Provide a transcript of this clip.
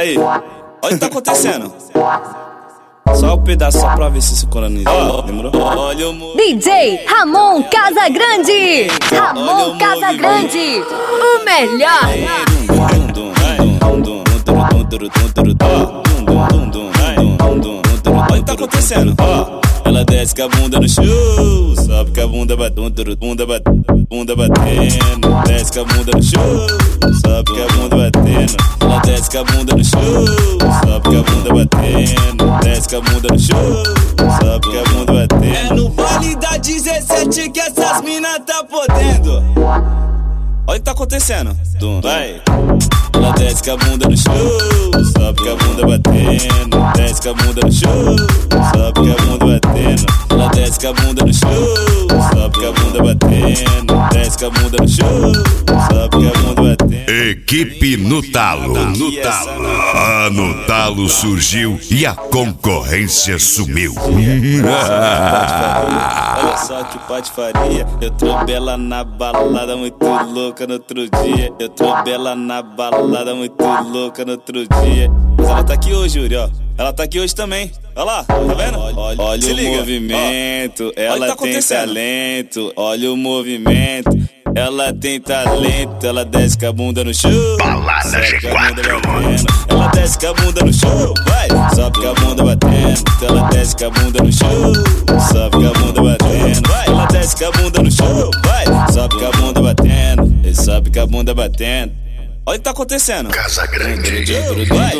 Aí, olha o que tá acontecendo. Só um pedaço só pra ver se sincroniza. Demorou? Olha o DJ Ramon Casagrande. Ramon Casagrande, o melhor. Olha o que tá acontecendo. Ela desce com a bunda no chão, sobe com a bunda batendo, bunda batendo. Desce com a bunda no chão, sobe com a bunda batendo. Ela desce com a bunda no chão, sobe com a bunda batendo. Desce com a bunda no chão, sobe com a bunda batendo. É no baile da 17 que essas mina tá podendo. Olha o que tá acontecendo. Vai. Ela desce com a bunda no chão, sobe com a bunda batendo. Desce com a bunda no chão, sobe com a bunda batendo. Ela desce com a bunda no chão, sobe com a bunda batendo. Desce com a bunda no chão, sobe com a bunda batendo. Equipe no talo. No talo surgiu e a concorrência sumiu. Olha só que patifaria. Eu trombei ela na balada muito louca no outro dia. Eu trombei ela na balada muito louca no outro dia. Mas ela tá aqui hoje, Yuri, ó. Ela tá aqui hoje também. Olha lá, tá vendo? Olha o movimento, ela tem talento. Olha o movimento, ela tem talento. Ela desce com a bunda no chão, Balada G4. ela desce com a bunda no chão, vai, sobe com a bunda batendo. Ela desce com a bunda no chão, sobe com a bunda batendo. Vai, ela desce com a bunda no chão, vai, sobe com a bunda batendo. E sobe com a bunda batendo. Olha o que tá acontecendo. Casagrande. Vai.